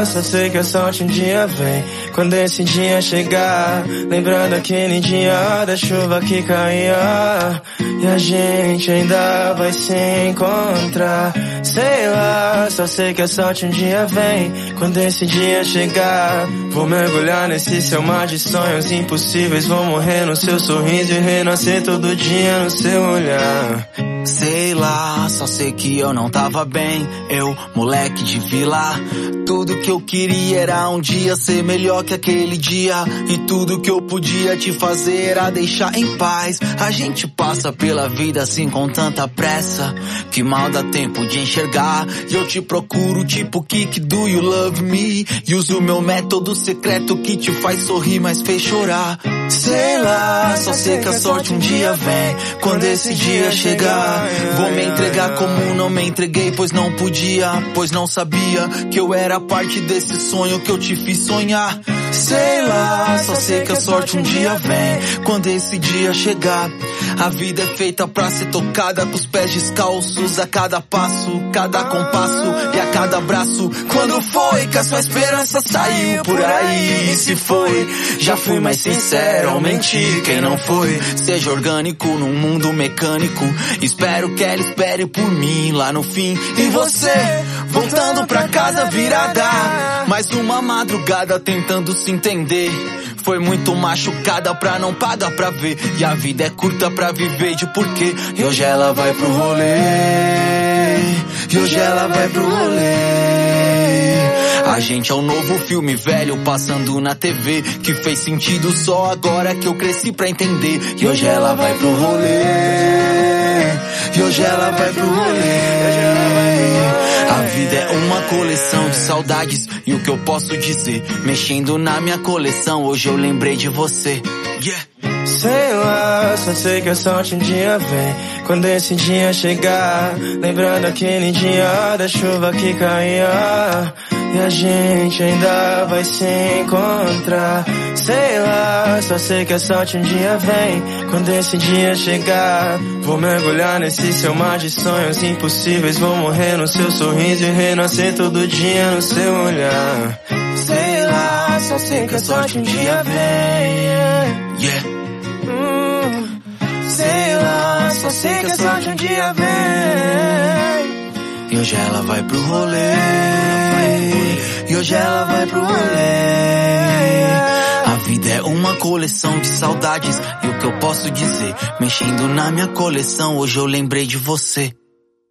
lá, só sei que a sorte um dia vem. Quando esse dia chegar, lembrando aquele dia da chuva que caía, e a gente ainda vai se encontrar. Sei lá, só sei que a sorte um dia vem. Quando esse dia chegar, vou mergulhar nesse seu mar de sonhos impossíveis. Vou morrer no seu sorriso e renascer todo dia no seu olhar. Sei lá, só sei que eu não tava bem. Eu, moleque de vila, tudo que eu queria era um dia ser melhor que aquele dia. E tudo que eu podia te fazer era deixar em paz. A gente passa pela vida assim com tanta pressa que mal dá tempo de enxergar. E eu te procuro tipo Kik, do you love me? E uso meu método secreto que te faz sorrir, mas fez chorar. Sei lá, só sei que a sorte um dia vem. Quando esse dia chegar, vou me entregar como não me entreguei, pois não podia, pois não sabia que eu era parte desse sonho que eu te fiz sonhar. Sei lá, só sei que a sorte um dia vem. Quando esse dia chegar, a vida é feita pra ser tocada com os pés descalços, a cada passo, cada compasso e a cada abraço. Quando foi que a sua esperança saiu por aí? E se foi, já fui mais sincero ao mentir. Quem não foi, seja orgânico num mundo mecânico. Espero que ela espere por mim lá no fim. E você, voltando pra casa virada, mais uma madrugada tentando se entender. Foi muito machucada pra não pagar pra ver. E a vida é curta pra viver de porquê. E hoje ela vai pro rolê, e hoje ela vai pro rolê. A gente é um novo filme velho passando na TV, que fez sentido só agora que eu cresci pra entender. E hoje ela vai pro rolê, e hoje ela vai pro rolê. A vida é uma coleção de saudades, e o que eu posso dizer, mexendo na minha coleção, hoje eu lembrei de você. Yeah. Sei lá, só sei que a sorte um dia vem. Quando esse dia chegar, lembrando aquele dia da chuva que caía, e a gente ainda vai se encontrar. Sei lá, só sei que a sorte um dia vem. Quando esse dia chegar, vou mergulhar nesse seu mar de sonhos impossíveis. Vou morrer no seu sorriso e renascer todo dia no seu olhar. Sei lá, só sei que a sorte um dia vem. Yeah. Sei lá, só sei que a sorte um dia vem. E hoje ela vai pro rolê, e hoje ela vai pro rolê. A vida é uma coleção de saudades, e o que eu posso dizer, mexendo na minha coleção, hoje eu lembrei de você.